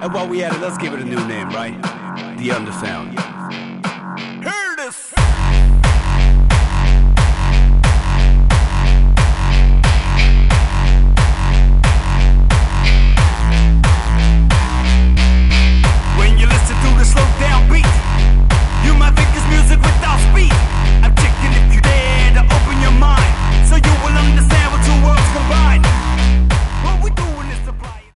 And while we at it, let's give it a new name, right? The Undersound.